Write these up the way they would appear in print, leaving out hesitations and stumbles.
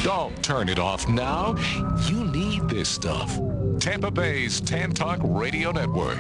Don't turn it off now. You need this stuff. Tampa Bay's Tan Talk Radio Network.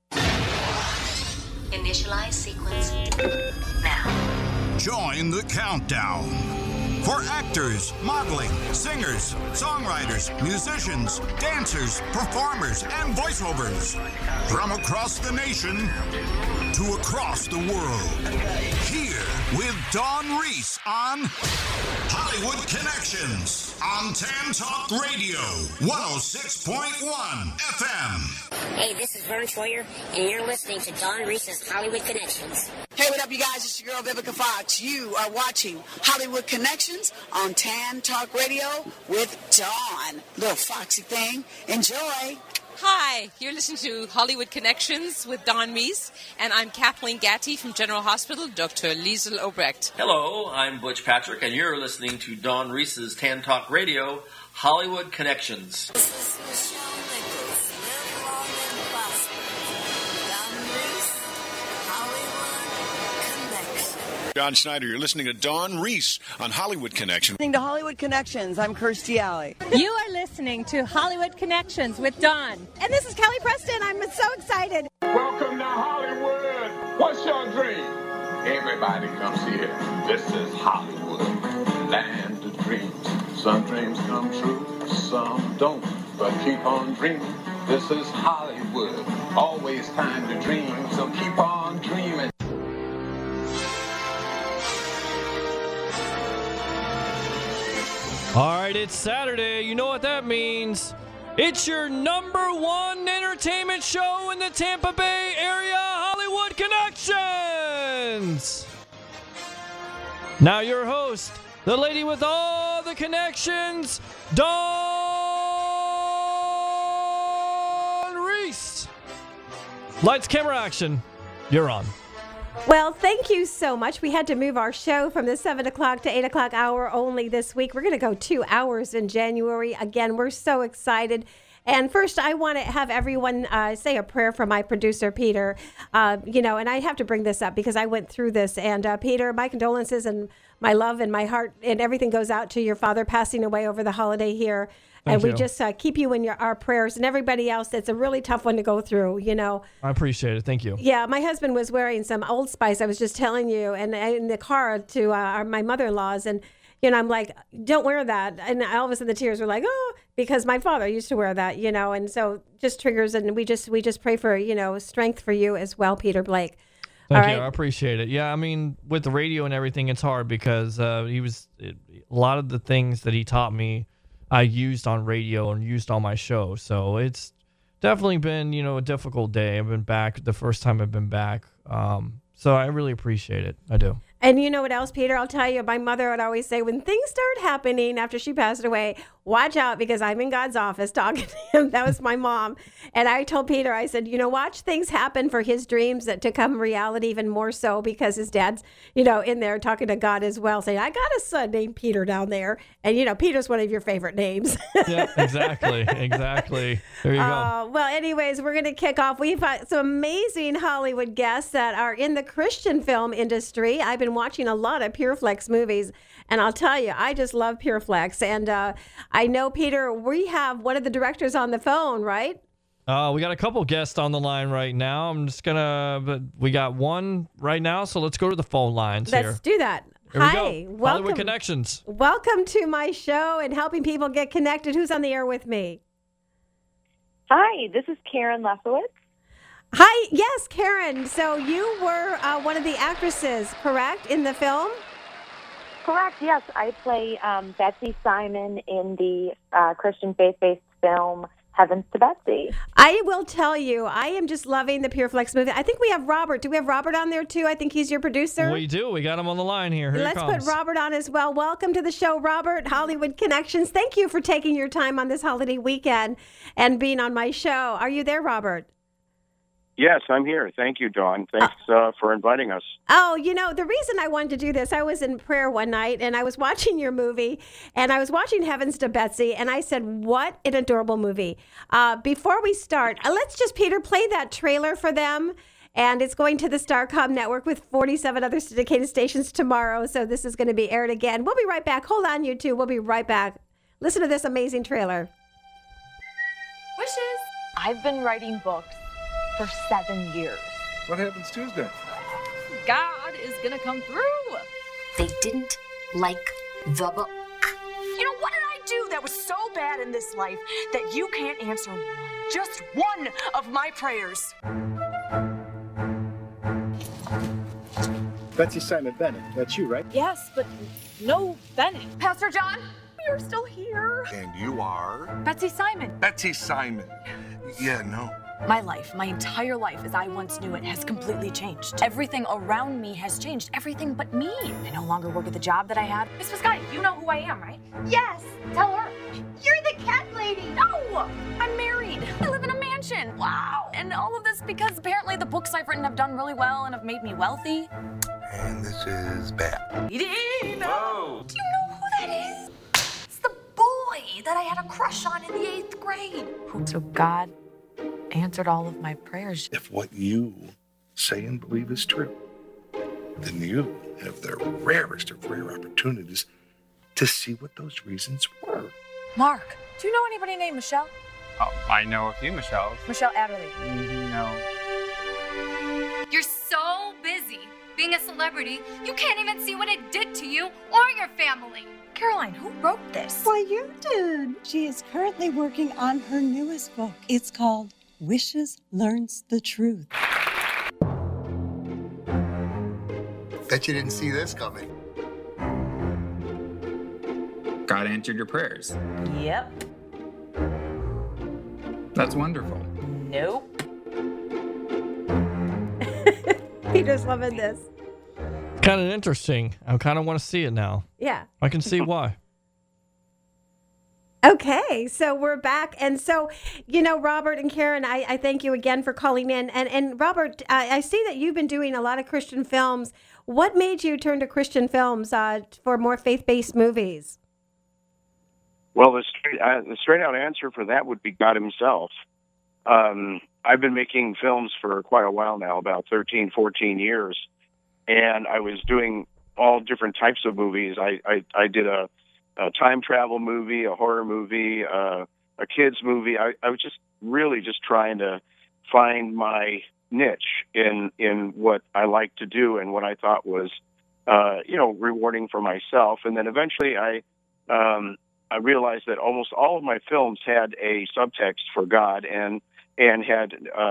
Initialize sequence now. Join the countdown. For actors, modeling, singers, songwriters, musicians, dancers, performers, and voiceovers. From across the nation to across the world. Here with Dawn Reese on Hollywood Connections on Tan Talk Radio, 106.1 FM. Hey, this is Vern Troyer, and you're listening to Dawn Reese's Hollywood Connections. Hey, what up, you guys? It's your girl, Vivica Fox. You are watching Hollywood Connections on Tan Talk Radio with Dawn. Little foxy thing. Enjoy. Hi, you're listening to Hollywood Connections with Dawn Reese, and I'm Kathleen Gatti from General Hospital, Dr. Liesel Obrecht. Hello, I'm Butch Patrick, and you're listening to Dawn Reese's Tan Talk Radio, Hollywood Connections. This is Michelle Nichols. Live long and prosper. Dawn Reese, Hollywood Connection. John Schneider, you're listening to Dawn Reese on Hollywood Connection. Listening to Hollywood Connections. I'm Kirstie Alley. You are listening to Hollywood Connections with Dawn. And this is Kelly Preston. I'm so excited. Welcome to Hollywood. What's your dream? Everybody comes here. This is Hollywood, land of dreams. Some dreams come true, some don't. But keep on dreaming. This is Hollywood. Always time to dream, so keep on dreaming. All right, it's Saturday. You know what that means. It's your number one entertainment show in the Tampa Bay area, Hollywood Connections. Now your host, the lady with all the connections, Dawn Reese. Lights, camera, action. You're on. Well, thank you so much. We had to move our show from the 7 o'clock to 8 o'clock hour only this week. We're going to go 2 hours in January. Again, we're so excited. And first, I want to have everyone say a prayer for my producer, Peter. And I have to bring this up because I went through this. And Peter, my condolences and my love and my heart and everything goes out to your father passing away over the holiday here. And we just keep you in our prayers and everybody else. It's a really tough one to go through, I appreciate it. Thank you. Yeah, my husband was wearing some Old Spice, I was just telling you, and in the car to my mother-in-law's. And, I'm like, don't wear that. And all of a sudden the tears were like, oh, because my father used to wear that, And so just triggers. And we just pray for, strength for you as well, Peter Blake. Thank you. I appreciate it. Yeah, I mean, with the radio and everything, it's hard because a lot of the things that he taught me, I used on radio and used on my show. So it's definitely been, a difficult day. I've been back the first time I've been back. So I really appreciate it. I do. And you know what else, Peter? I'll tell you, my mother would always say, when things start happening after she passed away, watch out because I'm in God's office talking to him. That was my mom. And I told Peter, I said, watch things happen for his dreams to come reality even more so because his dad's, in there talking to God as well, saying, I got a son named Peter down there. And, Peter's one of your favorite names. Yeah, exactly. There you go. Well, anyways, we're going to kick off. We've got some amazing Hollywood guests that are in the Christian film industry. I've been watching a lot of PureFlex movies, and I'll tell you, I just love PureFlex. And I know, Peter, we have one of the directors on the phone, right? We got a couple guests on the line right now. But we got one right now, so let's go to the phone lines here. Let's do that. Here Hi, we go. welcome. Hollywood Connections. Welcome to my show and helping people get connected. Who's on the air with me? Hi, this is Karen Lefowitz. Hi, yes, Karen. So you were one of the actresses, correct, in the film? Correct, yes. I play Betsy Simon in the Christian faith-based film Heavens to Betsy. I will tell you, I am just loving the PureFlex movie. I think we have Robert. Do we have Robert on there, too? I think he's your producer. We do. We got him on the line here. Let's put Robert on as well. Welcome to the show, Robert, Hollywood Connections. Thank you for taking your time on this holiday weekend and being on my show. Are you there, Robert? Yes, I'm here. Thank you, Dawn. Thanks for inviting us. Oh, the reason I wanted to do this, I was in prayer one night, and I was watching your movie, and I was watching Heavens to Betsy, and I said, what an adorable movie. Before we start, let's just, Peter, play that trailer for them, And it's going to the Starcom network with 47 other syndicated stations tomorrow. So this is going to be aired again. We'll be right back. Hold on, you two. We'll be right back. Listen to this amazing trailer. Wishes. I've been writing books for 7 years. What happens Tuesday? God is gonna come through. They didn't like the book. You know, what did I do that was so bad in this life that you can't answer just one of my prayers? Betsy Simon Bennett, that's you, right? Yes, but no Bennett. Pastor John, you're still here. And you are? Betsy Simon. Betsy Simon. Yeah, no. My life, my entire life as I once knew it, has completely changed. Everything around me has changed. Everything but me. I no longer work at the job that I had. Miss Viscotti, you know who I am, right? Yes, tell her. You're the cat lady. No, I'm married. I live in a mansion. Wow. And all of this because apparently the books I've written have done really well and have made me wealthy. And this is bad. Whoa. Do you know who that is? It's the boy that I had a crush on in the 8th grade. So God answered all of my prayers. If what you say and believe is true, then you have the rarest of rare opportunities to see what those reasons were. Mark, do you know anybody named Michelle? Oh, I know a few Michelles. Michelle Adderley. No. You're so busy being a celebrity, you can't even see what it did to you or your family. Caroline, who wrote this? Why, you did. She is currently working on her newest book. It's called Wishes Learns the Truth. Bet you didn't see this coming. God answered your prayers. Yep. That's wonderful. Nope. Peter's loving this. Kind of interesting. I kind of want to see it now. Yeah. I can see why. Okay, so we're back. And so, you know, Robert and Karen, I thank you again for calling in. And Robert, I see that you've been doing a lot of Christian films. What made you turn to Christian films for more faith-based movies? Well, the straight out answer for that would be God himself. I've been making films for quite a while now, about 13, 14 years. And I was doing all different types of movies. I did a time travel movie, a horror movie, a kids movie. I was just really just trying to find my niche in what I like to do and what I thought was, rewarding for myself. And then eventually I realized that almost all of my films had a subtext for God and had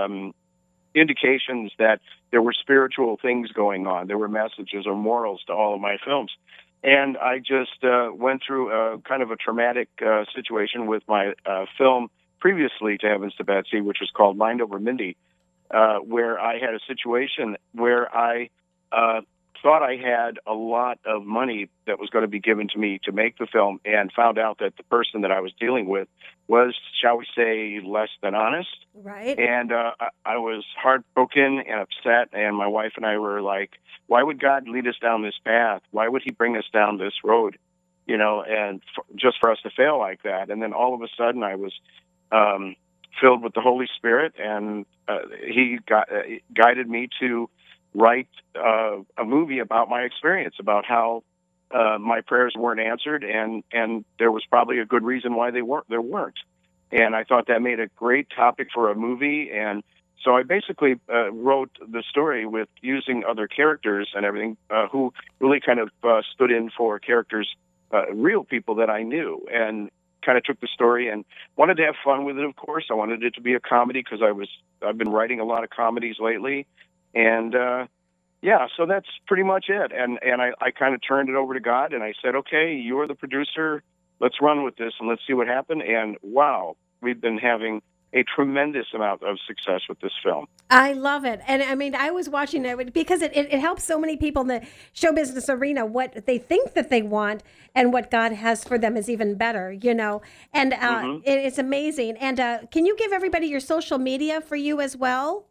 indications that there were spiritual things going on. There were messages or morals to all of my films. And I just went through a kind of a traumatic situation with my film previously to Heavens to Betsy, which was called Mind Over Mindy, where I had a situation where I thought I had a lot of money that was going to be given to me to make the film and found out that the person that I was dealing with was, shall we say, less than honest. Right. And I was heartbroken and upset, and my wife and I were like, why would God lead us down this path? Why would he bring us down this road, and just for us to fail like that? And then all of a sudden I was filled with the Holy Spirit, and he guided me to write a movie about my experience, about how my prayers weren't answered, and there was probably a good reason why they weren't. And I thought that made a great topic for a movie, and so I basically wrote the story with using other characters and everything who really kind of stood in for characters, real people that I knew, and kind of took the story and wanted to have fun with it. Of course, I wanted it to be a comedy because I've been writing a lot of comedies lately. And, so that's pretty much it. And I kind of turned it over to God, and I said, okay, you're the producer. Let's run with this, and let's see what happened. And, wow, we've been having a tremendous amount of success with this film. I love it. And, I mean, I was watching it because it helps so many people in the show business arena. What they think that they want and what God has for them is even better, And it's amazing. And can you give everybody your social media for you as well?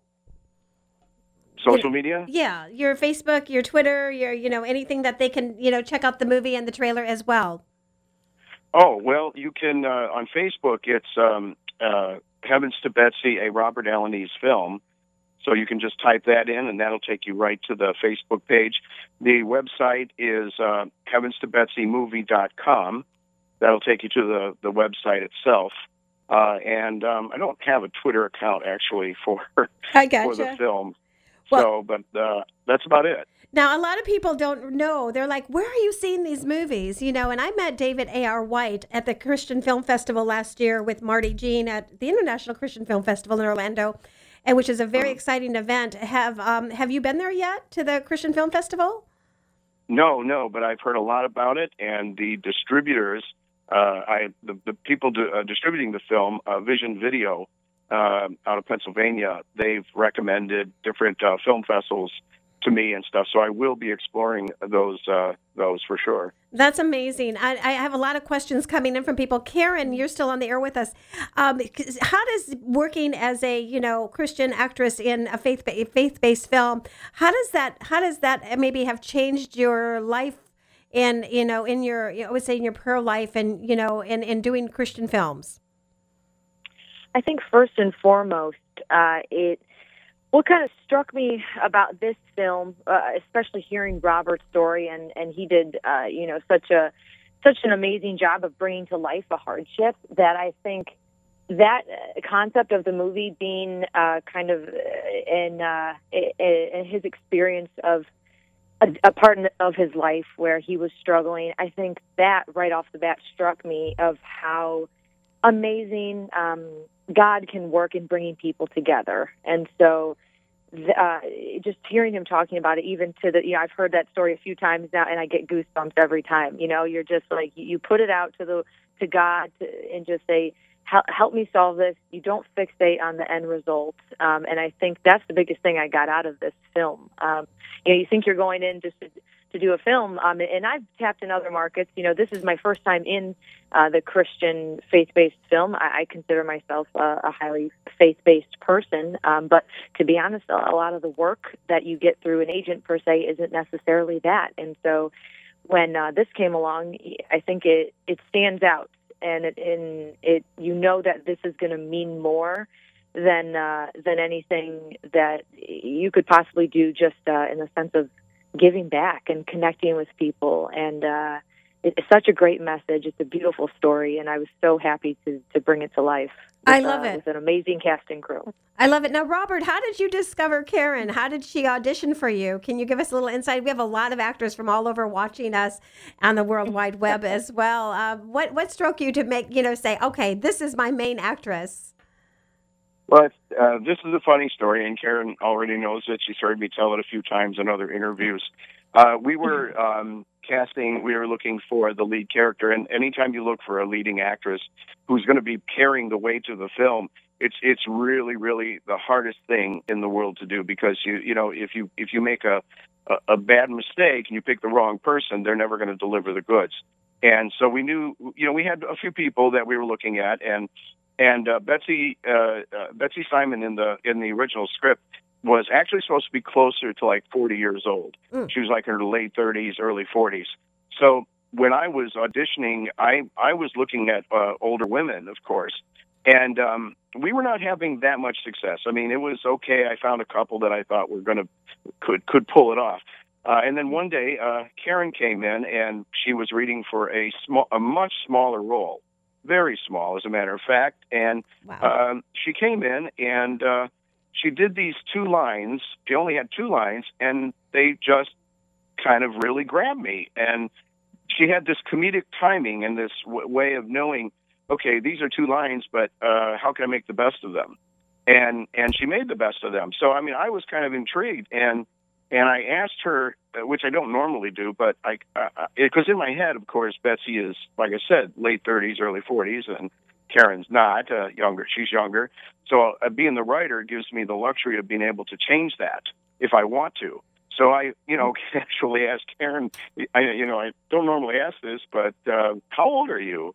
Social media? Yeah, your Facebook, your Twitter, your anything that they can check out the movie and the trailer as well. Oh, well, you can on Facebook. It's Heavens to Betsy, a Robert Alanis film. So you can just type that in, and that'll take you right to the Facebook page. The website is heavenstobetsymovie.com. That'll take you to the website itself. And I don't have a Twitter account, actually, for the film. Well, but that's about it. Now, a lot of people don't know. They're like, where are you seeing these movies? You know, and I met David A.R. White at the Christian Film Festival last year with Marty Jean at the International Christian Film Festival in Orlando, and which is a very exciting event. Have you been there yet to the Christian Film Festival? No, but I've heard a lot about it, and the distributors, the people distributing the film, Vision Video, out of Pennsylvania, they've recommended different film festivals to me and stuff. So I will be exploring those for sure. That's amazing. I have a lot of questions coming in from people. Karen, you're still on the air with us. How does working as a Christian actress in a faith-based film, how does that maybe have changed your life in your I would say in your prayer life and in doing Christian films? I think first and foremost, what kind of struck me about this film, especially hearing Robert's story, and he did, such an amazing job of bringing to life a hardship, that I think that concept of the movie being kind of in his experience of a part of his life where he was struggling, I think that right off the bat struck me of how amazing God can work in bringing people together. And so just hearing him talking about it, even to I've heard that story a few times now, and I get goosebumps every time. You're just like, you put it out to God and just say, help me solve this. You don't fixate on the end result. And I think that's the biggest thing I got out of this film. You think you're going in just to do a film, and I've tapped in other markets. This is my first time in the Christian faith-based film. I consider myself a highly faith-based person, but to be honest, a lot of the work that you get through an agent per se isn't necessarily that. And so when this came along, I think it stands out, and it that this is going to mean more than anything that you could possibly do, just in the sense of giving back and connecting with people. And it's such a great message. It's a beautiful story, and I was so happy to bring it to life. I love it. With an amazing cast and crew. I love it. Now, Robert, how did you discover Karen? How did she audition for you? Can you give us a little insight? We have a lot of actors from all over watching us on the World Wide Web as well. What struck you to make, say, okay, this is my main actress? Well, this is a funny story, and Karen already knows it. She's heard me tell it a few times in other interviews. We were casting, we were looking for the lead character, and anytime you look for a leading actress who's going to be carrying the weight of the film, it's really, really the hardest thing in the world to do, because if you make a bad mistake and you pick the wrong person, they're never going to deliver the goods. And so we knew, we had a few people that we were looking at, and Betsy Simon in the original script was actually supposed to be closer to like 40 years old. She was like in her late 30s, early 40s. So when I was auditioning, I was looking at older women, of course, and we were not having that much success. I mean, it was okay. I found a couple that I thought could pull it off. And then one day, Karen came in, and she was reading for a much smaller role. Very small, as a matter of fact. And wow. She came in, and she did these 2 lines. She only had 2 lines, and they just kind of really grabbed me. And she had this comedic timing and this way of knowing, okay, these are 2 lines, but how can I make the best of them? And she made the best of them. So, I mean, I was kind of intrigued, and I asked her, which I don't normally do, but because in my head, of course, Betsy is, like I said, late 30s, early 40s, and Karen's not younger. She's younger. So being the writer gives me the luxury of being able to change that if I want to. So I, casually asked Karen, I don't normally ask this, but how old are you?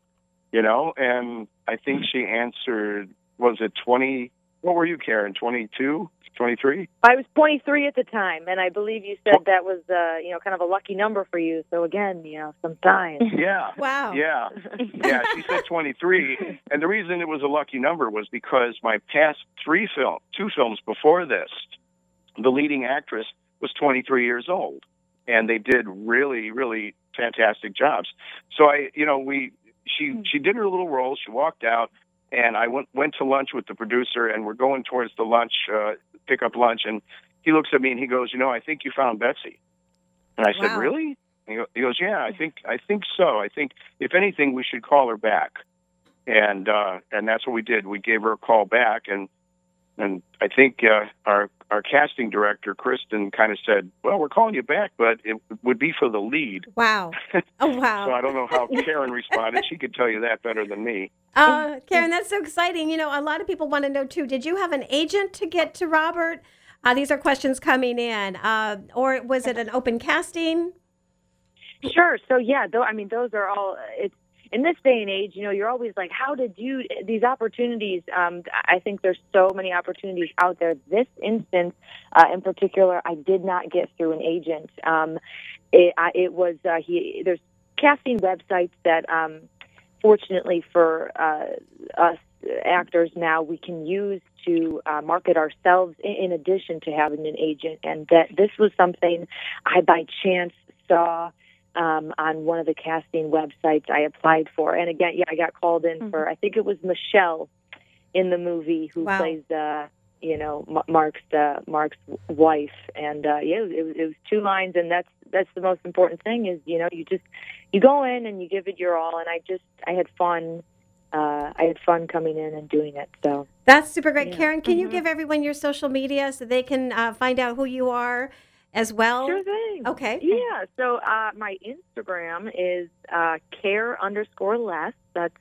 And I think she answered, was it 20? What were you, Karen? 22? 23. I was 23 at the time, and I believe you said that was, kind of a lucky number for you. So again, some signs. Yeah. Wow. Yeah. Yeah, she said 23. And the reason it was a lucky number was because my past two films before this, the leading actress was 23 years old. And they did really, really fantastic jobs. So she did her little role. She walked out, and I went to lunch with the producer, and we're going towards the lunch, pick up lunch, and he looks at me and he goes, I think you found Betsy. And I said, really? And he goes, yeah, I think so. I think if anything, we should call her back. And that's what we did. We gave her a call back, and I think our casting director, Kristen, kind of said, well, we're calling you back, but it would be for the lead. Wow. Oh, wow. So I don't know how Karen responded. She could tell you that better than me. Karen, that's so exciting. A lot of people want to know, too, did you have an agent to get to Robert? These are questions coming in. Or was it an open casting? Sure. So, yeah, those are all, in this day and age, you're always like, how did these opportunities, I think there's so many opportunities out there. This instance, in particular, I did not get through an agent. There's casting websites that, fortunately for us actors now, we can use to market ourselves in addition to having an agent. And that this was something I, by chance, saw on one of the casting websites I applied for. And again, I got called in for, I think it was Michelle in the movie who plays, Mark's wife. And it was 2 lines, and that's the most important thing is, you go in and you give it your all. And I had fun. I had fun coming in and doing it. So that's super great. Karen, can you give everyone your social media so they can find out who you are as well? Sure thing. Okay. Yeah. So my Instagram is care_less. That's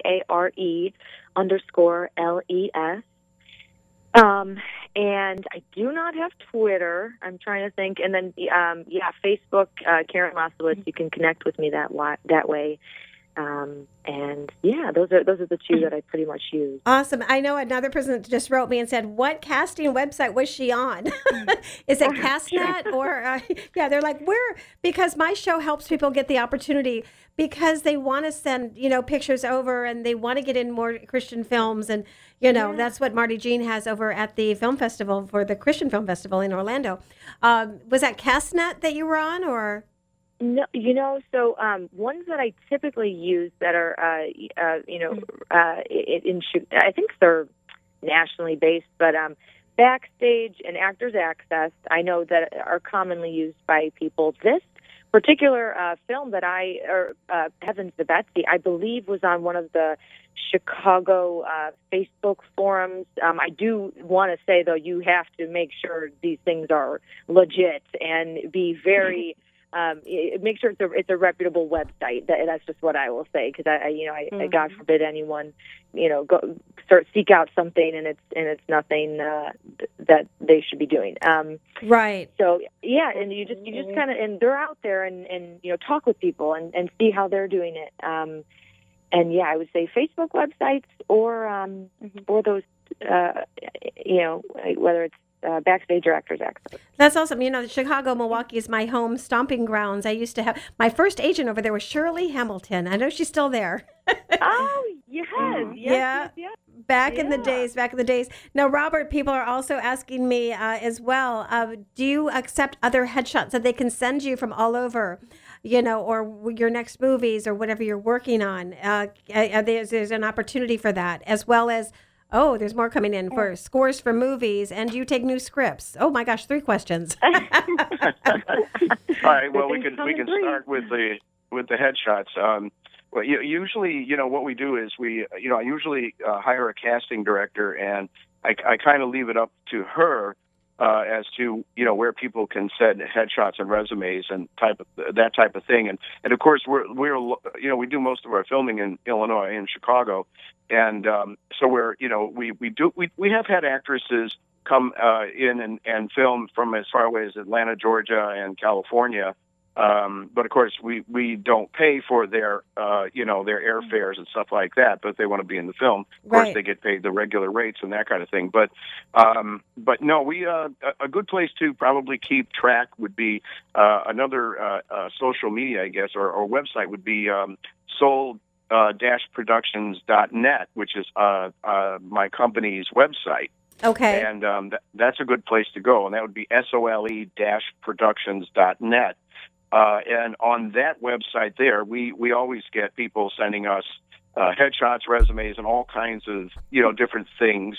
KARE_LES. And I do not have Twitter. I'm trying to think. And then, Facebook, Karen Lasowitz. You can connect with me that way. Those are the 2 that I pretty much use. Awesome. I know another person just wrote me and said, what casting website was she on? Is it Castnet or, they're like, where? Because my show helps people get the opportunity because they want to send, pictures over and they want to get in more Christian films. And, that's what Marty Jean has over at the film festival for the Christian Film Festival in Orlando. Was that Castnet that you were on or? No, so ones that I typically use that are, I think they're nationally based, but Backstage and Actors Access, I know that are commonly used by people. This particular film that Heavens to Betsy, I believe was on one of the Chicago Facebook forums. I do want to say, though, you have to make sure these things are legit and be very... make sure it's a reputable website. That's just what I will say, because I God forbid anyone seek out something and it's nothing that they should be doing. Right. So and you just kind of, and they're out there and talk with people and see how they're doing it. I would say Facebook websites or those whether it's Backstage or Actors Access. That's awesome. Chicago, Milwaukee is my home stomping grounds. I used to have my first agent over there was Shirley Hamilton. I know she's still there. Oh, yes. Yes. Back in the days. Now, Robert, people are also asking me as well, do you accept other headshots that they can send you from all over, or your next movies or whatever you're working on? There's an opportunity for that, as well as there's more coming in for scores for movies, and do you take new scripts? Oh my gosh, 3 questions. All right. Well, we can start with the headshots. Usually, what we do is I usually hire a casting director, and I kind of leave it up to her as to where people can send headshots and resumes and that type of thing. And of course we do most of our filming in Illinois, in Chicago, and so we have had actresses come in and film from as far away as Atlanta, Georgia, and California. But of course, we don't pay for their their airfares and stuff like that. But if they want to be in the film, of course, they get paid the regular rates and that kind of thing. But no, we a good place to probably keep track would be another social media, I guess, or website would be soul-productions.net, which is my company's website. Okay. And that's a good place to go, and that would be sole-productions.net. And on that website there, we always get people sending us headshots, resumes, and all kinds of different things.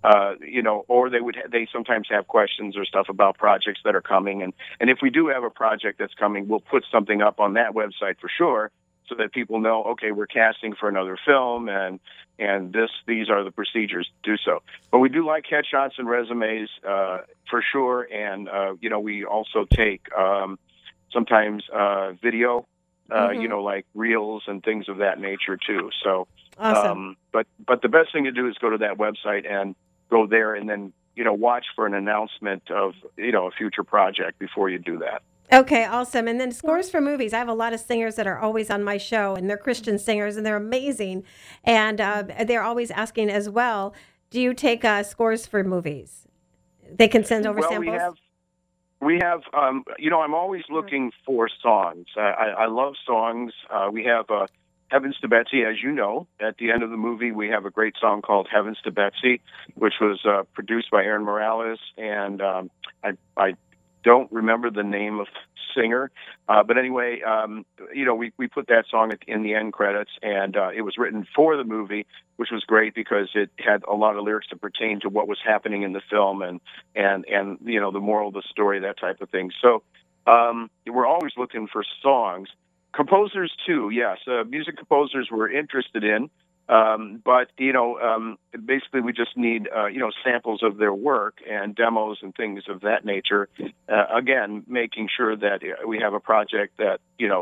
Or they sometimes have questions or stuff about projects that are coming, and if we do have a project that's coming, we'll put something up on that website for sure, so that people know, okay, we're casting for another film, and these are the procedures to do so. But we do like headshots and resumes for sure, and we also take sometimes video, like reels and things of that nature too. So, awesome. But the best thing to do is go to that website and go there, and then watch for an announcement of a future project before you do that. Okay, awesome. And then scores for movies. I have a lot of singers that are always on my show, and they're Christian singers, and they're amazing. And they're always asking as well, do you take scores for movies? They can send over samples? We have, I'm always looking for songs. I love songs. We have Heavens to Betsy, as you know. At the end of the movie, we have a great song called Heavens to Betsy, which was produced by Aaron Morales, and I don't remember the name of the singer, but anyway, we put that song in the end credits, and it was written for the movie, which was great because it had a lot of lyrics that pertain to what was happening in the film and the moral of the story, that type of thing. So we're always looking for songs. Composers too, yes. Music composers we're interested in. But basically we just need, samples of their work and demos and things of that nature. Again, making sure that we have a project that,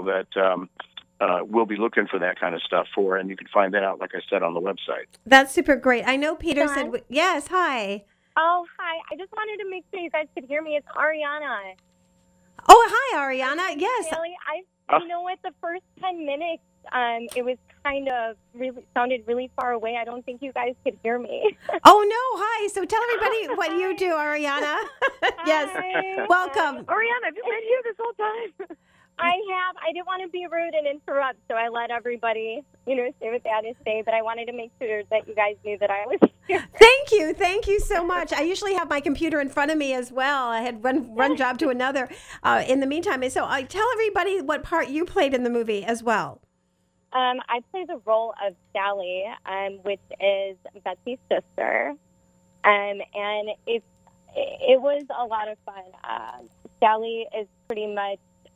we'll be looking for that kind of stuff for, and you can find that out, like I said, on the website. That's super great. I know Peter said, yes, hi. Oh, hi. I just wanted to make sure you guys could hear me. It's Ariana. Oh, hi, Ariana. Yes. Kelly, the first 10 minutes, it was kind of sounded really far away. I don't think you guys could hear me. Oh, no. Hi. So tell everybody what you do, Ariana. Yes. Hi. Welcome. Ariana, have you been here this whole time? I have. I didn't want to be rude and interrupt, so I let everybody, say what they had to say, but I wanted to make sure that you guys knew that I was here. Thank you. Thank you so much. I usually have my computer in front of me as well. I had one job to another in the meantime. So tell everybody what part you played in the movie as well. I play the role of Sally, which is Betsy's sister, and it was a lot of fun. Sally is pretty much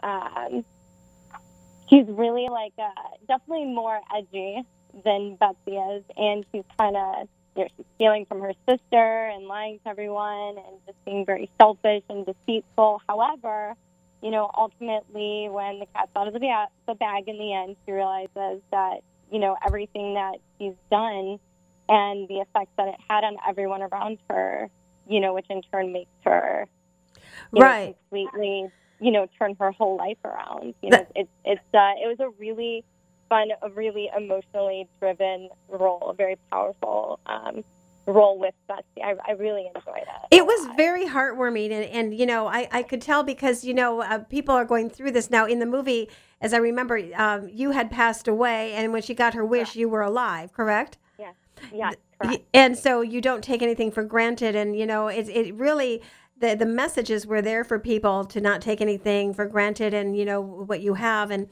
she's really definitely more edgy than Betsy is, and she's kind of she's stealing from her sister and lying to everyone and just being very selfish and deceitful. However, ultimately, when the cat's out of the bag in the end, she realizes that, everything that she's done and the effects that it had on everyone around her, which in turn makes her completely, turn her whole life around. It was a really fun, a really emotionally driven role, a very powerful role with Betsy. I really enjoyed it. It was very heartwarming, and I could tell because people are going through this now. In the movie, as I remember, you had passed away, and when she got her wish, you were alive, correct? Yes, correct. And so you don't take anything for granted, and it really the messages were there for people to not take anything for granted, and what you have, and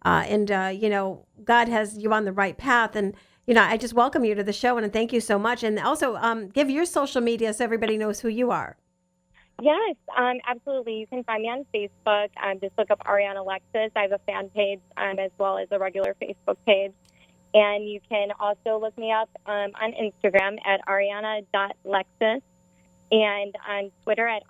God has you on the right path, and. I just welcome you to the show, and thank you so much. And also, give your social media so everybody knows who you are. Yes, absolutely. You can find me on Facebook. Just look up Ariana Alexis. I have a fan page as well as a regular Facebook page. And you can also look me up on Instagram at ariana.lexis and on Twitter at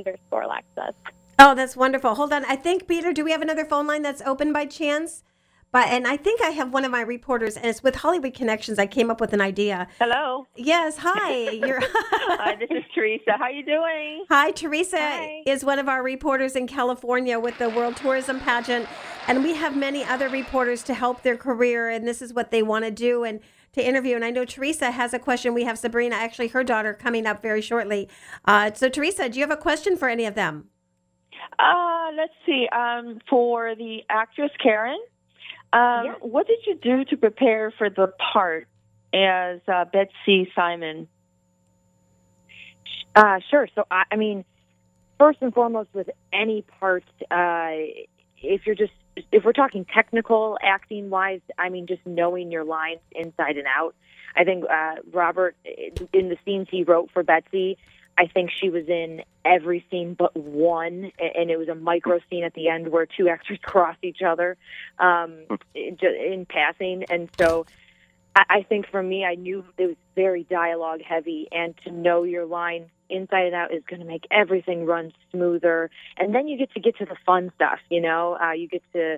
ariana_Lexis. Oh, that's wonderful. Hold on. I think, Peter, do we have another phone line that's open by chance? And I think I have one of my reporters, and it's with Hollywood Connections. I came up with an idea. Hello. Yes, hi. Hi, this is Teresa. How you doing? Hi, Teresa is one of our reporters in California with the World Tourism Pageant, and we have many other reporters to help their career, and this is what they want to do and to interview. And I know Teresa has a question. We have Sabrina, actually her daughter, coming up very shortly. So, Teresa, do you have a question for any of them? Let's see. For the actress Karen, what did you do to prepare for the part as Betsy Simon? Sure. So, I mean, first and foremost, with any part, if we're talking technical acting wise, I mean, just knowing your lines inside and out. I think Robert, in the scenes he wrote for Betsy, I think she was in every scene but one, and it was a micro scene at the end where two actors cross each other in passing. And so I think for me, I knew it was very dialogue heavy, and to know your line inside and out is going to make everything run smoother. And then you get to the fun stuff, you know. You get to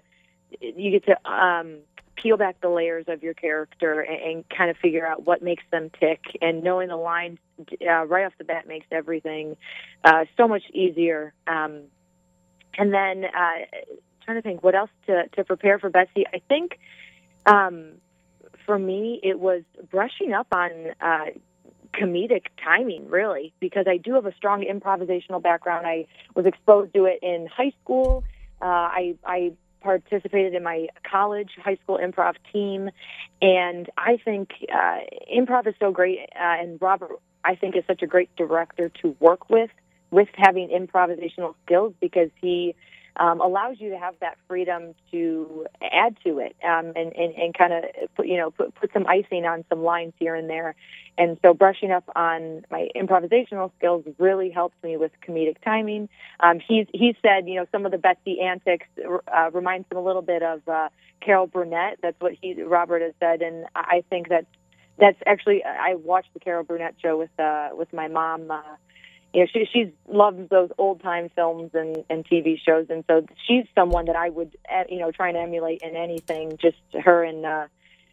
peel back the layers of your character and kind of figure out what makes them tick. And knowing the lines right off the bat makes everything so much easier. And then trying to think what else to prepare for Betsy. I think for me it was brushing up on comedic timing, really, because I do have a strong improvisational background. I was exposed to it in high school. I participated in my college high school improv team, and I think improv is so great, and Robert, I think, is such a great director to work with having improvisational skills, because he allows you to have that freedom to add to it and kind of put some icing on some lines here and there. And so brushing up on my improvisational skills really helps me with comedic timing. He said, some of the Betsy antics reminds him a little bit of Carol Burnett. That's what Robert has said, and I think that's actually, I watched the Carol Burnett show with my mom. She loves those old time films and TV shows, and so she's someone that I would try and emulate in anything. Just her and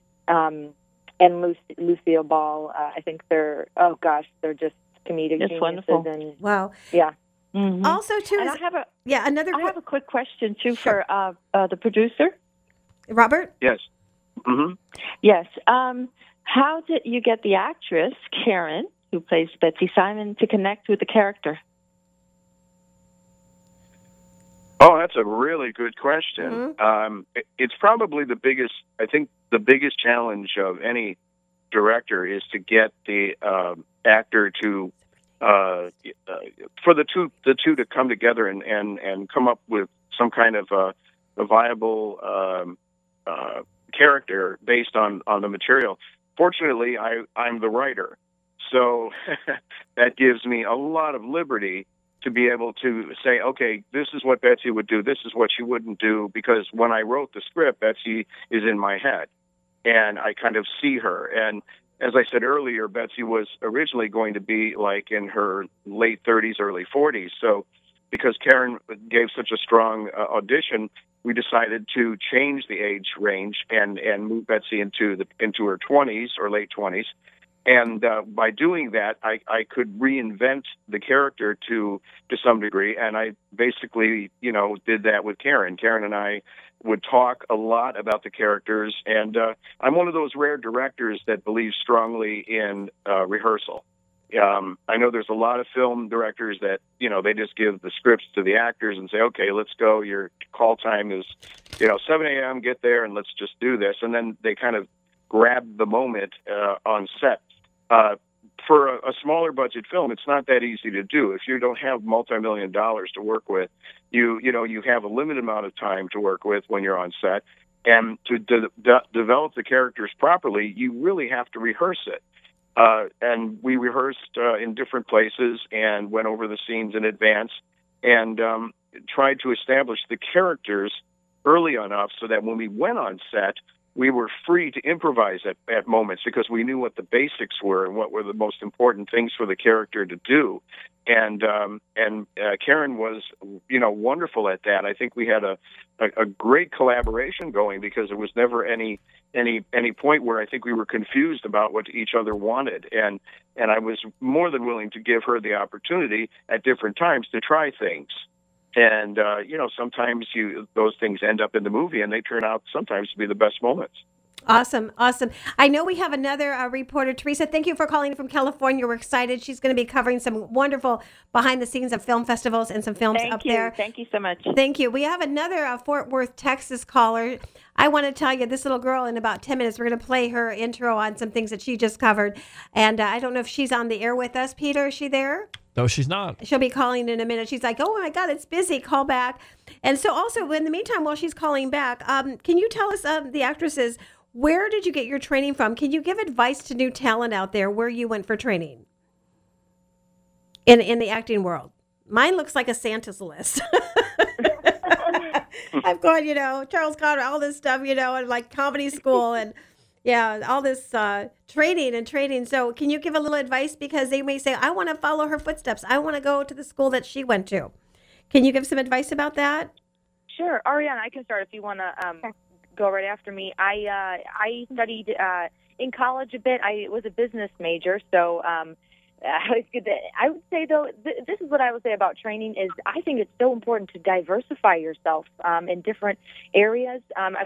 Lucille Ball. I think they're just comedic geniuses. Wonderful. And wow. Yeah. Mm-hmm. Also, too, and I have a quick question too for the producer, Robert. Yes. Mm-hmm. Yes. How did you get the actress Karen, who plays Betsy Simon, to connect with the character? Oh, that's a really good question. Mm-hmm. It's probably the biggest challenge of any director is to get the actor to for the two to come together and come up with some kind of a viable character based on the material. Fortunately, I'm the writer, so that gives me a lot of liberty to be able to say, okay, this is what Betsy would do, this is what she wouldn't do, because when I wrote the script, Betsy is in my head, and I kind of see her. And as I said earlier, Betsy was originally going to be like in her late 30s, early 40s. So because Karen gave such a strong audition, we decided to change the age range and move Betsy into her 20s or late 20s. And by doing that, I could reinvent the character to some degree. And I basically, did that with Karen. Karen and I would talk a lot about the characters. And I'm one of those rare directors that believes strongly in rehearsal. I know there's a lot of film directors that, they just give the scripts to the actors and say, okay, let's go. Your call time is, 7 a.m., get there and let's just do this. And then they kind of grab the moment on set. For a smaller budget film, it's not that easy to do. If you don't have multi-million dollars to work with, you have a limited amount of time to work with when you're on set. And to develop the characters properly, you really have to rehearse it. And we rehearsed in different places and went over the scenes in advance and tried to establish the characters early enough so that when we went on set, we were free to improvise at moments because we knew what the basics were and what were the most important things for the character to do. And Karen was, wonderful at that. I think we had a great collaboration going because there was never any point where I think we were confused about what each other wanted. And I was more than willing to give her the opportunity at different times to try things. And, sometimes those things end up in the movie and they turn out sometimes to be the best moments. Awesome. I know we have another reporter, Teresa. Thank you for calling from California. We're excited. She's going to be covering some wonderful behind the scenes of film festivals and some films up there. Thank you so much. Thank you. We have another Fort Worth, Texas caller. I want to tell you, this little girl, in about 10 minutes, we're going to play her intro on some things that she just covered. And I don't know if she's on the air with us. Peter, is she there? No, she's not. She'll be calling in a minute. She's like, oh, my God, it's busy. Call back. And so also, in the meantime, while she's calling back, can you tell us, the actresses, where did you get your training from? Can you give advice to new talent out there where you went for training in the acting world? Mine looks like a Santa's list. I've gone, Charles Conner, all this stuff, and like comedy school and all this training. So can you give a little advice? Because they may say, I want to follow her footsteps. I want to go to the school that she went to. Can you give some advice about that? Sure. Ariana, I can start if you want to go right after me. I studied in college a bit. I was a business major, so I would say, though, this is what I would say about training is I think it's so important to diversify yourself in different areas.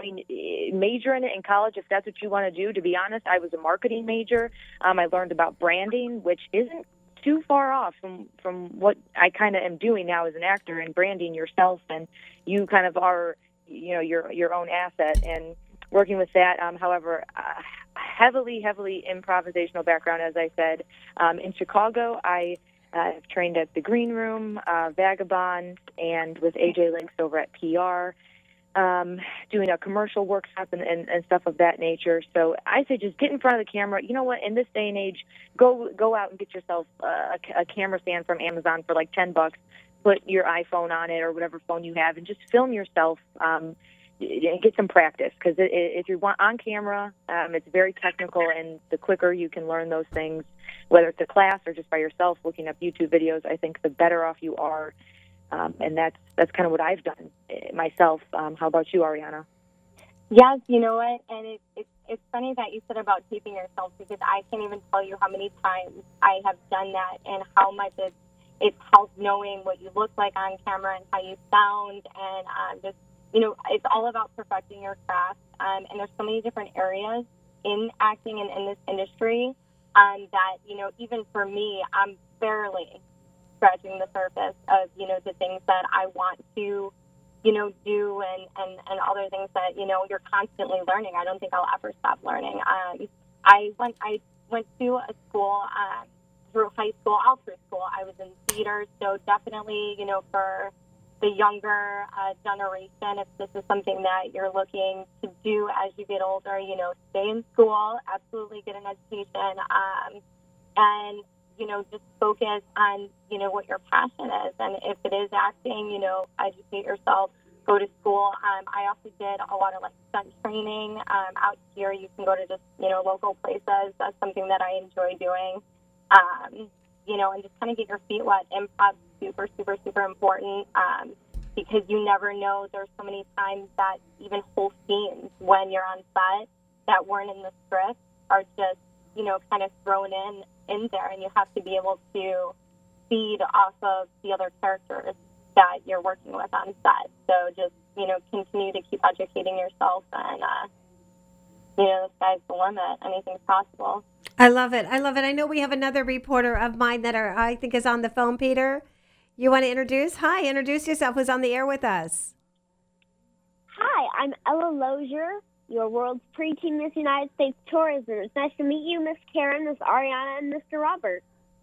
Major in it in college if that's what you want to do. To be honest, I was a marketing major. I learned about branding, which isn't too far off from what I kind of am doing now as an actor and branding yourself, and you kind of are your own asset and working with that. However, heavily improvisational background, as I said. In Chicago, I trained at the Green Room, Vagabond, and with AJ Links over at PR, doing a commercial workshop and stuff of that nature. So I say just get in front of the camera. You know what? In this day and age, go out and get yourself a camera stand from Amazon for like $10. Put your iPhone on it or whatever phone you have and just film yourself and get some practice. Because if you want on camera, it's very technical, and the quicker you can learn those things, whether it's a class or just by yourself looking up YouTube videos, I think the better off you are. And that's kind of what I've done myself. How about you, Ariana? Yes, you know what? And it's funny that you said about taping yourself, because I can't even tell you how many times I have done that and how much it's helped knowing what you look like on camera and how you sound, and it's all about perfecting your craft. And there's so many different areas in acting and in this industry that, even for me, I'm barely scratching the surface of, the things that I want to, do and other things that, you're constantly learning. I don't think I'll ever stop learning. I went to a school, through high school, all through school, I was in theater. So definitely, for the younger generation, if this is something that you're looking to do as you get older, stay in school, absolutely get an education, and, just focus on, what your passion is. And if it is acting, educate yourself, go to school. I also did a lot of stunt training out here. You can go to just, local places. That's something that I enjoy doing. And just kind of get your feet wet. Improv's super, super, super important because you never know. There's so many times that even whole scenes when you're on set that weren't in the script are just, kind of thrown in there, and you have to be able to feed off of the other characters that you're working with on set. So just, continue to keep educating yourself, and, the sky's the limit. Anything's possible. I love it. I know we have another reporter of mine that I think is on the phone, Peter. You want to introduce? Hi, introduce yourself. Who's on the air with us? Hi, I'm Ella Lozier, your world's preteen Miss United States Tourism. It's nice to meet you, Miss Karen, Miss Ariana, and Mr. Robert.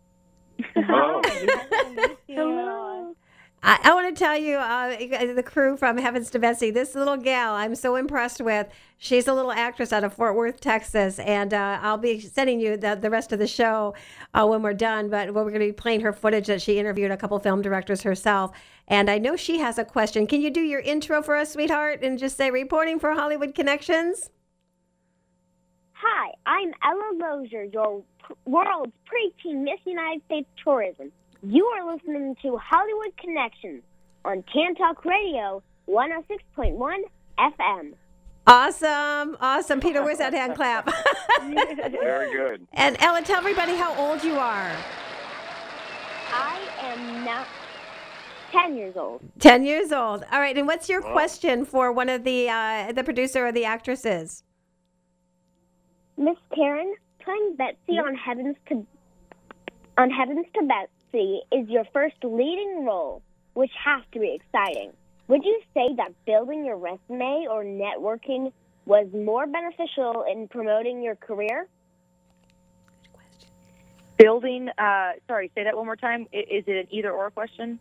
Hello. I want to tell you, the crew from Heavens to Betsy, this little gal I'm so impressed with. She's a little actress out of Fort Worth, Texas, and I'll be sending you the rest of the show when we're done, but we're going to be playing her footage that she interviewed a couple film directors herself, and I know she has a question. Can you do your intro for us, sweetheart, and just say, reporting for Hollywood Connections? Hi, I'm Ella Lozier, your world's preteen Miss United States Tourism. You are listening to Hollywood Connections on Tan Talk Radio 106.1 FM. Awesome. Peter, where's that hand clap? Very good. And Ella, tell everybody how old you are. I am now 10 years old. 10 years old. All right, and what's your question for one of the producer or the actresses? Miss Karen, playing Betsy on Heavens to Betsy is your first leading role, which has to be exciting. Would you say that building your resume or networking was more beneficial in promoting your career? Building, sorry, say that one more time. Is it an either-or question?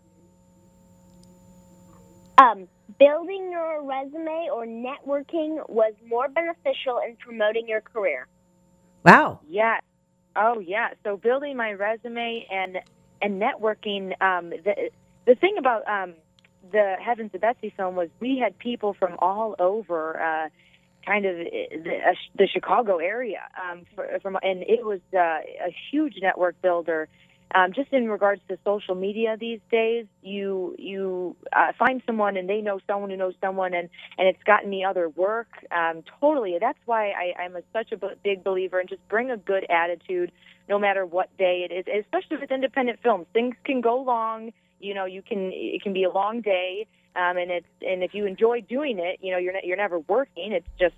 Building your resume or networking was more beneficial in promoting your career. Wow. Yeah. Oh, yeah. So building my resume and networking, the thing about the Heavens to Betsy film was we had people from all over kind of the Chicago area, and it was a huge network builder. Just in regards to social media these days, you find someone and they know someone who knows someone, and it's gotten me other work. Totally. That's why I'm such a big believer in just bring a good attitude no matter what day it is, especially with independent films. Things can go long. It can be a long day, and if you enjoy doing it, you're never working. It's just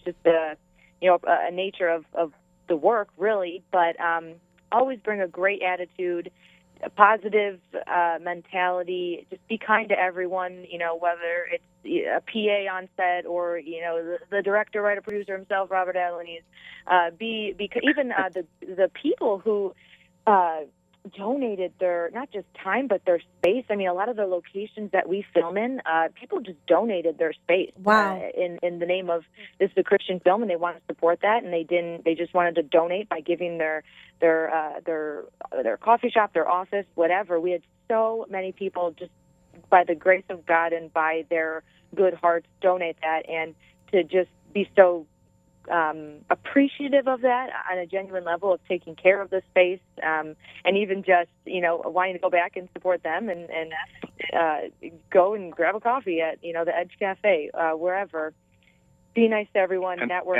a nature of the work, really. But always bring a great attitude, a positive mentality. Just be kind to everyone. Whether it's a PA on set or the director, writer, producer himself, Robert Adelines. Even the people who donated their, not just time, but their space. I mean, a lot of the locations that we film in, people just donated their space. Wow. In the name of this is a Christian film, and they want to support that, and they just wanted to donate by giving their coffee shop, their office, whatever. We had so many people just by the grace of God and by their good hearts donate that, and to just be so appreciative of that on a genuine level of taking care of the space, and even just wanting to go back and support them and go and grab a coffee at the Edge Cafe, wherever. Be nice to everyone.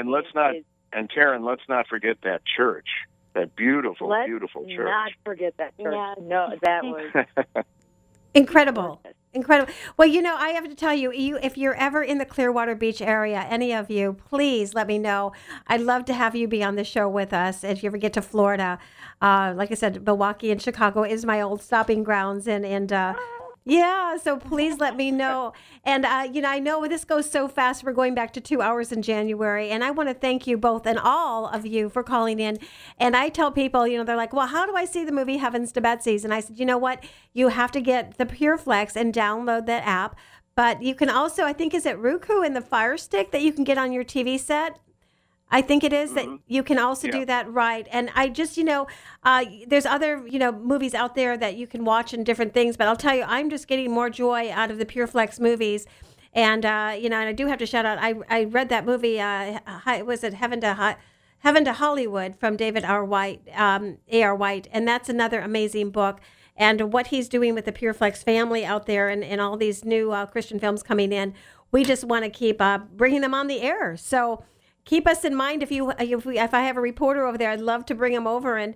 And Karen, let's not forget that church, that beautiful church. Let's not forget that church. Yeah. No, that was incredible. Well, I have to tell you, if you're ever in the Clearwater Beach area, any of you, please let me know. I'd love to have you be on the show with us. If you ever get to Florida, like I said, Milwaukee and Chicago is my old stopping grounds, and yeah, so please let me know. And, I know this goes so fast. We're going back to 2 hours in January. And I want to thank you both and all of you for calling in. And I tell people, they're like, well, how do I see the movie Heavens to Betsy's? And I said, you know what? You have to get the PureFlex and download that app. But you can also, I think, is it Roku and the Fire Stick that you can get on your TV set? I think it is that you can also do that, right? And I just, there's other, movies out there that you can watch and different things. But I'll tell you, I'm just getting more joy out of the PureFlex movies. And, and I do have to shout out, I read that movie, was it Heaven to Hollywood from David A.R. White. And that's another amazing book. And what he's doing with the PureFlex family out there and all these new Christian films coming in, we just want to keep bringing them on the air. So keep us in mind if I have a reporter over there, I'd love to bring them over and,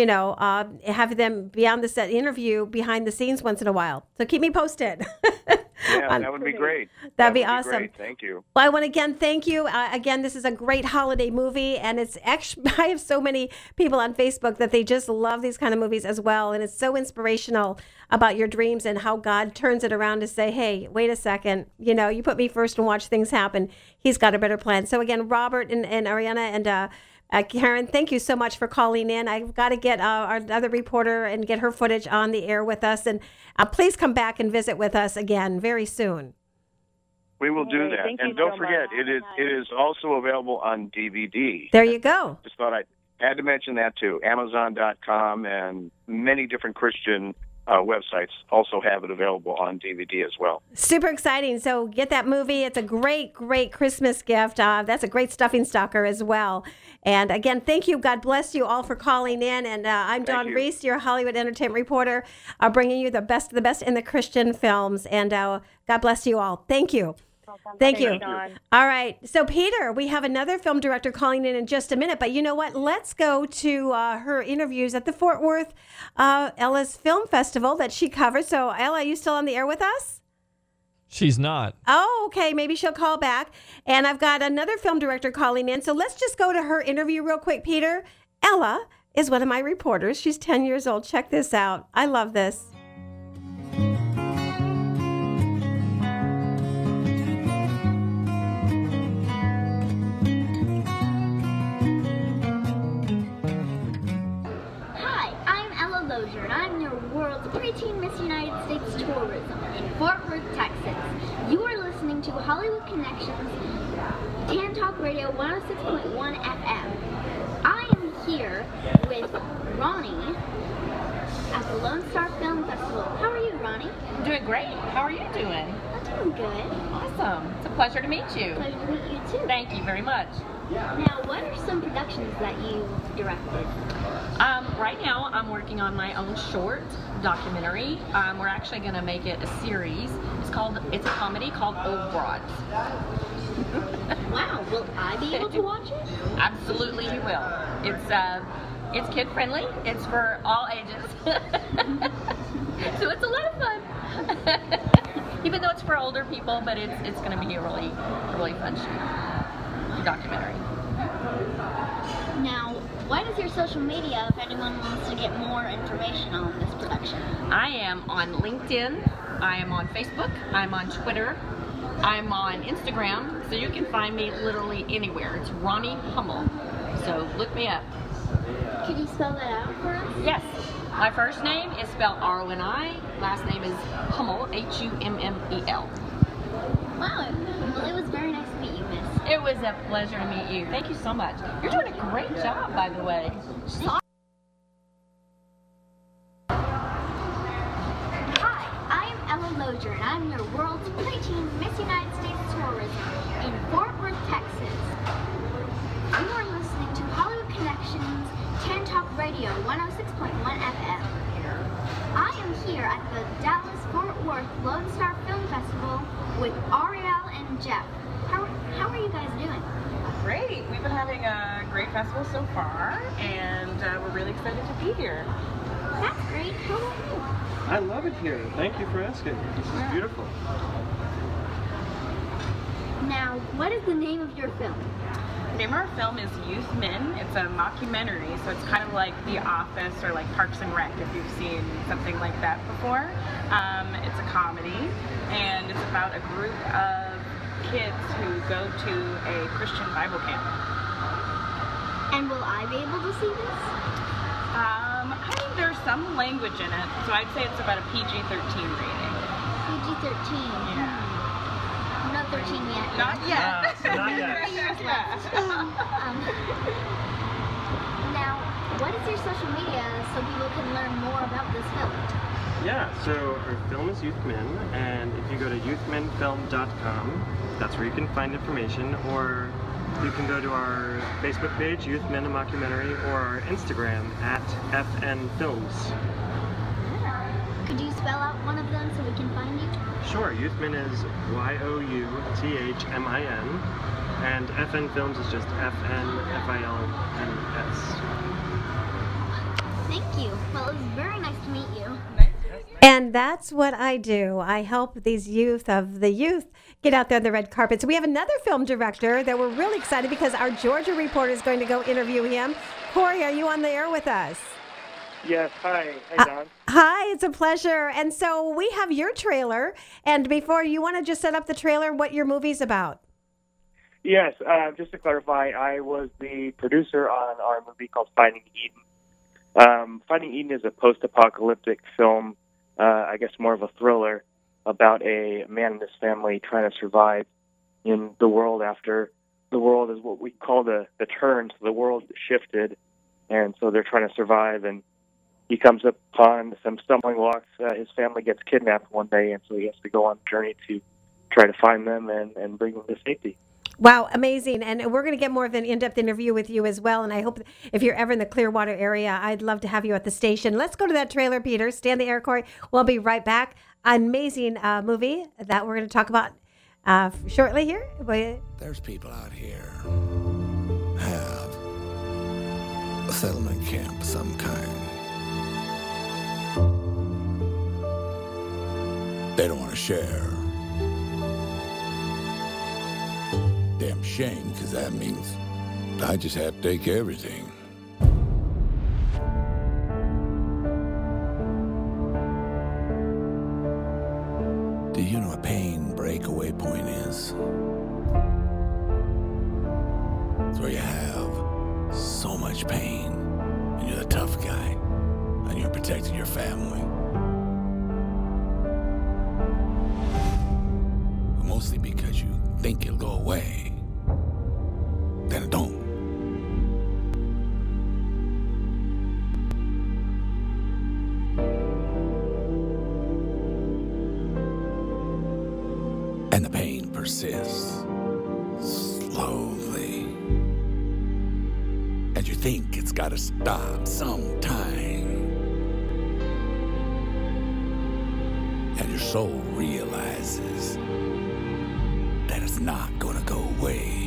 have them be on the set interview behind the scenes once in a while. So keep me posted. Yeah, that would be great. That'd be awesome. Great. Thank you. Well, I want to again thank you. Again, this is a great holiday movie, and it's actually I have so many people on Facebook that they just love these kind of movies as well, and it's so inspirational about your dreams and how God turns it around to say, hey, wait a second, you put me first and watch things happen. He's got a better plan. So again, Robert and Ariana and Karen, thank you so much for calling in. I've got to get our other reporter and get her footage on the air with us. And please come back and visit with us again very soon. We will do that. And don't forget, it is also available on DVD. There you go. Just thought I had to mention that too. Amazon.com and many different Christian websites also have it available on DVD as well. Super exciting. So get that movie. It's a great, great Christmas gift. That's a great stuffing stalker as well. And again, thank you. God bless you all for calling in. And I'm Dawn Reese, your Hollywood entertainment reporter, bringing you the best of the best in the Christian films. And God bless you all. Thank you. Thank you. All right. So, Peter, we have another film director calling in just a minute. But you know what? Let's go to her interviews at the Fort Worth Ella's Film Festival that she covered. So, Ella, are you still on the air with us? She's not. Oh, okay. Maybe she'll call back. And I've got another film director calling in. So let's just go to her interview real quick, Peter. Ella is one of my reporters. She's 10 years old. Check this out. I love this. And I'm your world's preteen Miss United States Tourism in Fort Worth, Texas. You are listening to Hollywood Connections, Tan Talk Radio 106.1 FM. I am here with Ronnie at the Lone Star Film Festival. How are you, Ronnie? I'm doing great. How are you doing? I'm doing good. Awesome. It's a pleasure to meet you. Pleasure to meet you too. Thank you very much. Now, what are some productions that you directed? Right now, I'm working on my own short documentary. We're actually going to make it a series. It's a comedy called Old Broads. Wow, will I be able to watch it? Absolutely, you will. It's kid friendly. It's for all ages. So it's a lot of fun. Even though it's for older people, but it's going to be a really fun documentary. Now, what is your social media if anyone wants to get more information on this production? I am on LinkedIn, I am on Facebook, I'm on Twitter, I'm on Instagram, so you can find me literally anywhere. It's Ronnie Hummel, so look me up. Can you spell that out for us? Yes. My first name is spelled R-O-N-I, last name is Hummel, Hummel. Wow, well, it was very nice to meet you, Miss. It was a pleasure to meet you. Thank you so much. You're doing a great job, by the way. Hi, I am Ella Lozier, and I'm your world's preteen Miss United States Tourism in Fort Worth, Texas. You are listening to Hollywood Connections, Tan Talk Radio 106.1 FM. I am here at the Dallas-Fort Worth Lone Star Film Festival with Ariel and Jeff. How are you guys doing? Great. We've been having a great festival so far, and we're really excited to be here. That's great. How about you? I love it here. Thank you for asking. This is beautiful. Now, what is the name of your film? The name of our film is Youth Men. It's a mockumentary, so it's kind of like The Office or like Parks and Rec, if you've seen something like that before. It's a comedy, and it's about a group of kids who go to a Christian Bible camp. And will I be able to see this? I think there's some language in it, so I'd say it's about a PG-13 rating. PG-13? Yeah. I'm not 13 yet. Not yet. Not yet. 3 years left. Now, what is your social media so people can learn more about this film? Yeah, so our film is Youth Men, and if you go to youthmenfilm.com, that's where you can find information, or you can go to our Facebook page, Youth Men, a Mockumentary, or our Instagram at FNFilms. Could you spell out one of them so we can find you? Sure, Youth Men is YOUTHMIN, and FN Films is just FNFILMS. Thank you. Well, it was very nice to meet you. And that's what I do. I help these youth get out there on the red carpet. So we have another film director that we're really excited because our Georgia reporter is going to go interview him. Corey, are you on the air with us? Yes. Hi. Hi, Don. Hi, it's a pleasure. And so we have your trailer. And before, you want to just set up the trailer, what your movie's about? Yes. Just to clarify, I was the producer on our movie called Finding Eden. Finding Eden is a post-apocalyptic film, I guess more of a thriller, about a man and his family trying to survive in the world after the world is what we call the turn. So the world shifted, and so they're trying to survive. And he comes upon some stumbling blocks. His family gets kidnapped one day, and so he has to go on a journey to try to find them and bring them to safety. Wow, amazing. And we're going to get more of an in-depth interview with you as well. And I hope if you're ever in the Clearwater area, I'd love to have you at the station. Let's go to that trailer, Peter. Stay on the air, Corey. We'll be right back. Amazing movie that we're going to talk about shortly here. There's people out here have a settlement camp of some kind. They don't want to share. Damn shame, because that means I just have to take everything. Do you know what pain breakaway point is? It's where you have so much pain, and you're the tough guy, and you're protecting your family. Mostly because you think it'll go away. Then it don't. And the pain persists slowly. And you think it's gotta stop sometime. And your soul realizes that it's not gonna go away.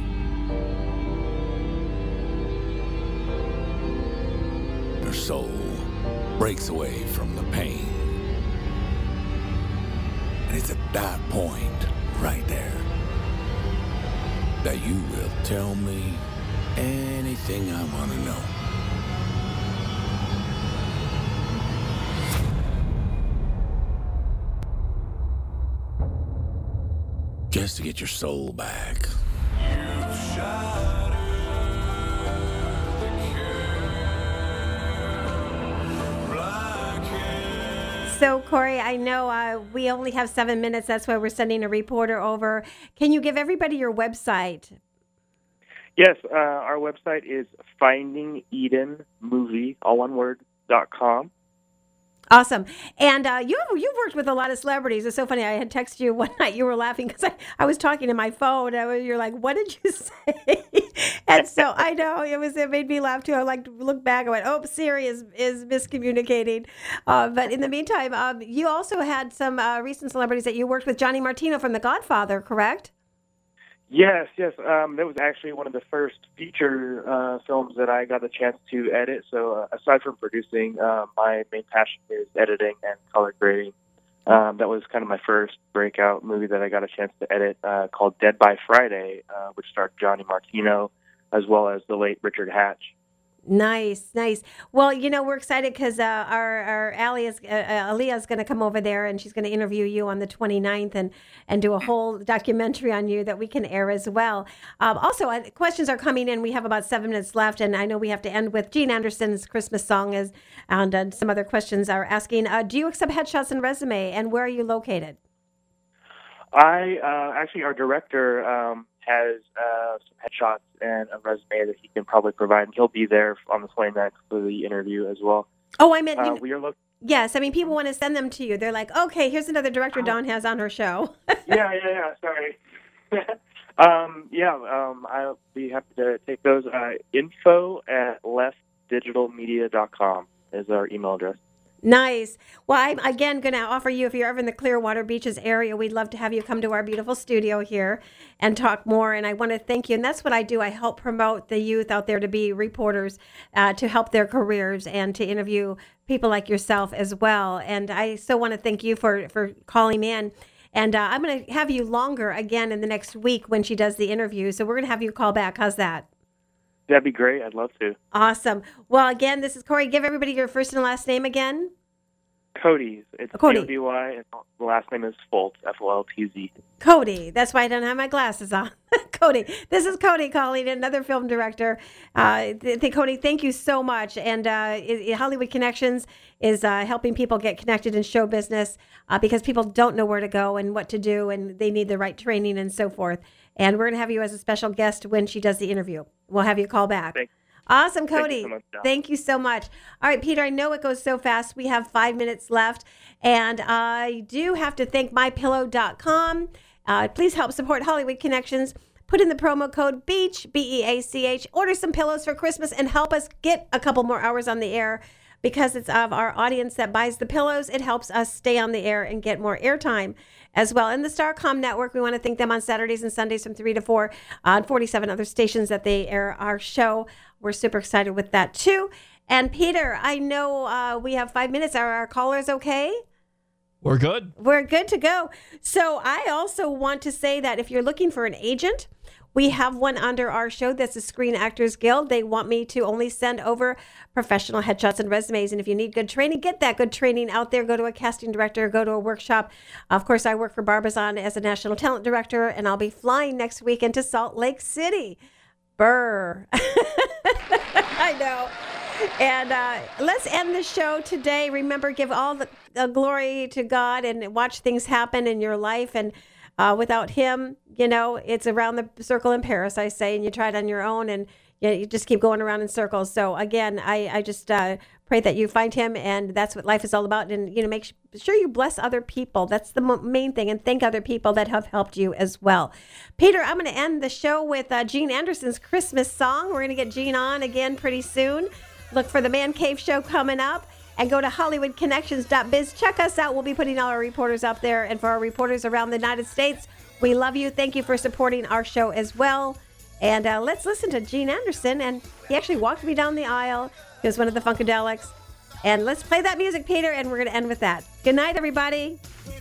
Your soul breaks away from the pain. And it's at that point, right there, that you will tell me anything I want to know. Just to get your soul back. So, Corey, I know we only have 7 minutes. That's why we're sending a reporter over. Can you give everybody your website? Yes, our website is findingedenmovie, all one word, .com. Awesome. And you've worked with a lot of celebrities. It's so funny. I had texted you one night. You were laughing because I was talking to my phone. You're like, what did you say? And so I know it made me laugh too. I looked back. I went, oh, Siri is miscommunicating. But in the meantime, you also had some recent celebrities that you worked with. Johnny Martino from The Godfather, correct? Yes. That was actually one of the first feature films that I got the chance to edit. So aside from producing, my main passion is editing and color grading. That was kind of my first breakout movie that I got a chance to edit called Dead by Friday, which starred Johnny Martino as well as the late Richard Hatch. Nice. Well, we're excited because our Aaliyah is going to come over there and she's going to interview you on the 29th and do a whole documentary on you that we can air as well. Also, questions are coming in. We have about 7 minutes left, and I know we have to end with Gene Anderson's Christmas song, and some other questions are asking, do you accept headshots and resume, and where are you located? Actually, our director has some headshots and a resume that he can probably provide, and he'll be there on the 29th for the interview as well. Oh, I meant Yes, I mean, people want to send them to you. They're like, okay, here's another director Dawn has on her show. Yeah, sorry. I'll be happy to take those. info@leftdigitalmedia.com is our email address. Nice. Well, I'm again going to offer you, if you're ever in the Clearwater Beaches area, we'd love to have you come to our beautiful studio here and talk more. And I want to thank you. And that's what I do. I help promote the youth out there to be reporters, to help their careers and to interview people like yourself as well. And I so want to thank you for calling in. And I'm going to have you longer again in the next week when she does the interview. So we're going to have you call back. How's that? That'd be great. I'd love to. Awesome. Well, again, this is Corey. Give everybody your first and last name again. Cody. It's Cody. Cody, and the last name is Foltz, Foltz. Cody. That's why I don't have my glasses on. Cody. This is Cody calling, another film director. Cody, thank you so much. And Hollywood Connections is helping people get connected in show business because people don't know where to go and what to do, and they need the right training and so forth. And we're going to have you as a special guest when she does the interview. We'll have you call back. Thanks. Awesome, Thank you Cody. so much, John. Thank you so much. All right, Peter, I know it goes so fast. We have 5 minutes left. And I do have to thank mypillow.com. Please help support Hollywood Connections. Put in the promo code BEACH, BEACH. Order some pillows for Christmas and help us get a couple more hours on the air. Because it's of our audience that buys the pillows, it helps us stay on the air and get more airtime as well. And the Starcom Network, we want to thank them on Saturdays and Sundays from 3 to 4 on 47 other stations that they air our show. We're super excited with that too. And Peter, I know we have 5 minutes. Are our callers okay? We're good. We're good to go. So I also want to say that if you're looking for an agent, we have one under our show that's the Screen Actors Guild. They want me to only send over professional headshots and resumes. And if you need good training, get that good training out there. Go to a casting director, go to a workshop. Of course, I work for Barbizon as a national talent director, and I'll be flying next weekend to Salt Lake City. Brr. I know. And let's end the show today. Remember, give all the glory to God and watch things happen in your life. And without him, you know, it's around the circle in Paris, I say, and you try it on your own and you just keep going around in circles. So again, I just pray that you find him, and that's what life is all about. And, you know, make sure you bless other people. That's the main thing, and thank other people that have helped you as well. Peter, I'm going to end the show with Gene Anderson's Christmas song. We're going to get Gene on again pretty soon. Look for the Man Cave show coming up. And go to HollywoodConnections.biz. Check us out. We'll be putting all our reporters up there. And for our reporters around the United States, we love you. Thank you for supporting our show as well. And let's listen to Gene Anderson. And he actually walked me down the aisle. He was one of the Funkadelics. And let's play that music, Peter, and we're going to end with that. Good night, everybody.